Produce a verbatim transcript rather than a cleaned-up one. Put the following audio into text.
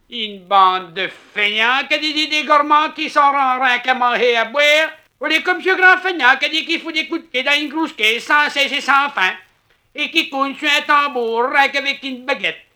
Une bande de feignants qui a des idées gourmandes qui sont en rien qu'à manger et à boire. On est comme ce grand feignant qui a dit qu'il faut des coups de pied dans une grosse caisse sans cesse et sans fin. Et qui cogne sur un tambour rien qu'avec une baguette.